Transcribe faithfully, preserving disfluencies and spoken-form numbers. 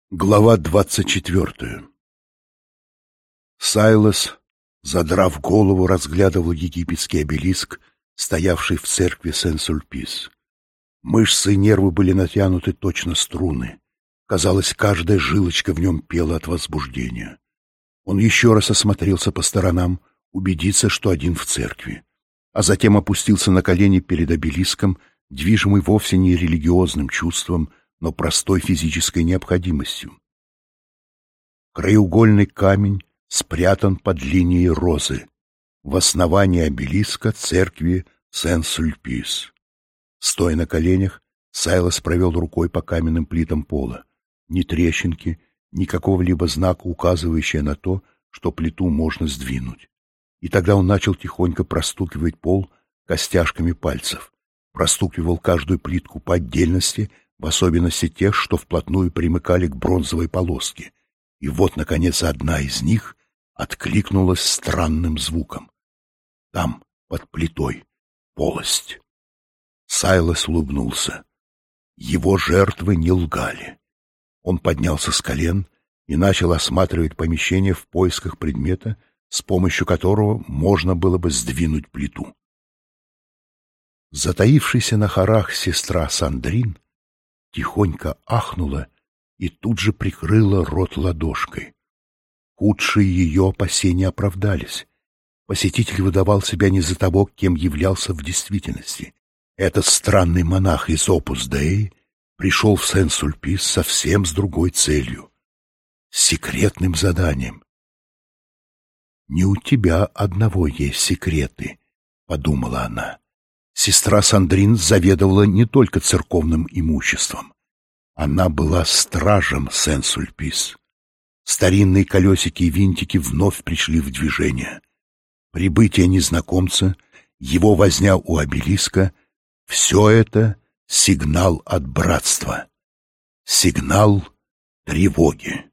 Глава двадцать четвертая. Сайлос, задрав голову, разглядывал египетский обелиск, стоявший в церкви Сен-Сульпис. Мышцы и нервы были натянуты точно струны. Казалось, каждая жилочка в нем пела от возбуждения. Он еще раз осмотрелся по сторонам, убедиться, что один в церкви, а затем опустился на колени перед обелиском, движимый вовсе не религиозным чувством, но простой физической необходимостью. Краеугольный камень спрятан под линией розы в основании обелиска церкви Сен-Сульпис. Стоя на коленях, Сайлос провел рукой по каменным плитам пола. Ни трещинки, ни какого-либо знака, указывающего на то, что плиту можно сдвинуть. И тогда он начал тихонько простукивать пол костяшками пальцев. Простукивал каждую плитку по отдельности, в особенности тех, что вплотную примыкали к бронзовой полоске. И вот, наконец, одна из них откликнулась странным звуком. Там, под плитой, полость. Сайлос улыбнулся. Его жертвы не лгали. Он поднялся с колен и начал осматривать помещение в поисках предмета, с помощью которого можно было бы сдвинуть плиту. Затаившаяся на хорах сестра Сандрин тихонько ахнула и тут же прикрыла рот ладошкой. Худшие ее опасения оправдались. Посетитель выдавал себя не за того, кем являлся в действительности. Этот странный монах из Опус Деи пришел в Сен-Сульпис совсем с другой целью, с секретным заданием. «Не у тебя одного есть секреты», — подумала она. Сестра Сандрин заведовала не только церковным имуществом. Она была стражем Сен-Сульпис. Старинные колесики и винтики вновь пришли в движение. Прибытие незнакомца, его возня у обелиска — все это сигнал от братства, сигнал тревоги.